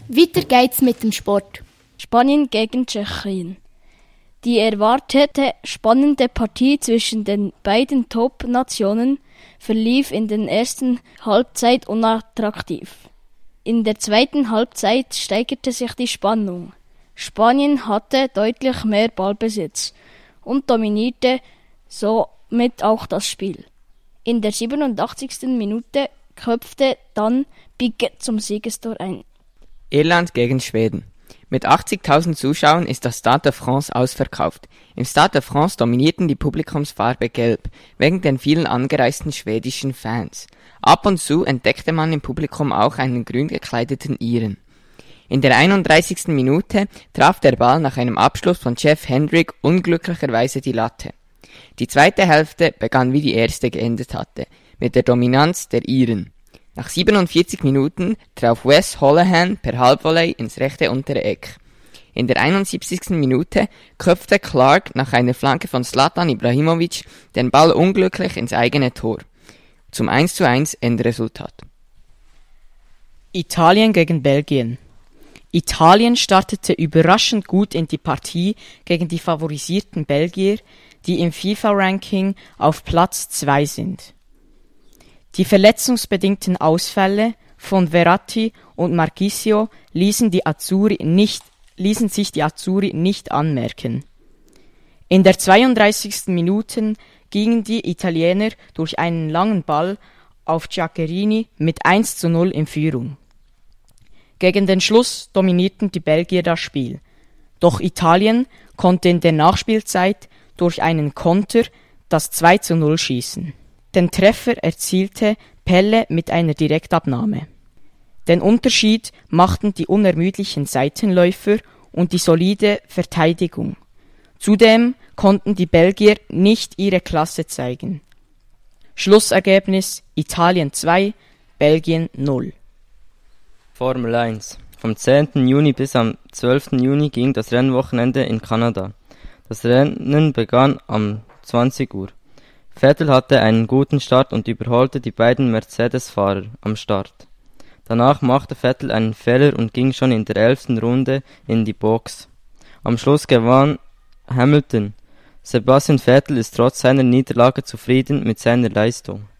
Weiter geht's mit dem Sport. Spanien gegen Tschechien. Die erwartete spannende Partie zwischen den beiden Top-Nationen verlief in der ersten Halbzeit unattraktiv. In der zweiten Halbzeit steigerte sich die Spannung. Spanien hatte deutlich mehr Ballbesitz und dominierte somit auch das Spiel. In der 87. Minute köpfte dann Piqué zum Siegestor ein. Irland gegen Schweden. Mit 80.000 Zuschauern ist das Stade de France ausverkauft. Im Stade de France dominierten die Publikumsfarbe Gelb, wegen den vielen angereisten schwedischen Fans. Ab und zu entdeckte man im Publikum auch einen grün gekleideten Iren. In der 31. Minute traf der Ball nach einem Abschluss von Jeff Hendrick unglücklicherweise die Latte. Die zweite Hälfte begann wie die erste geendet hatte, mit der Dominanz der Iren. Nach 47 Minuten traf Wes Hoolahan per Halbvolley ins rechte untere Eck. In der 71. Minute köpfte Clark nach einer Flanke von Zlatan Ibrahimovic den Ball unglücklich ins eigene Tor. Zum 1:1 Endresultat. Italien gegen Belgien. Italien startete überraschend gut in die Partie gegen die favorisierten Belgier, die im FIFA-Ranking auf Platz 2 sind. Die verletzungsbedingten Ausfälle von Verratti und Marchisio ließen sich die Azzurri nicht anmerken. In der 32. Minute gingen die Italiener durch einen langen Ball auf Giaccherini mit 1:0 in Führung. Gegen den Schluss dominierten die Belgier das Spiel. Doch Italien konnte in der Nachspielzeit durch einen Konter das 2:0 schießen. Den Treffer erzielte Pelle mit einer Direktabnahme. Den Unterschied machten die unermüdlichen Seitenläufer und die solide Verteidigung. Zudem konnten die Belgier nicht ihre Klasse zeigen. Schlussergebnis: Italien 2, Belgien 0. Formel 1. Vom 10. Juni bis am 12. Juni ging das Rennwochenende in Kanada. Das Rennen begann um 20 Uhr. Vettel hatte einen guten Start und überholte die beiden Mercedes-Fahrer am Start. Danach machte Vettel einen Fehler und ging schon in der 11. Runde in die Box. Am Schluss gewann Hamilton. Sebastian Vettel ist trotz seiner Niederlage zufrieden mit seiner Leistung.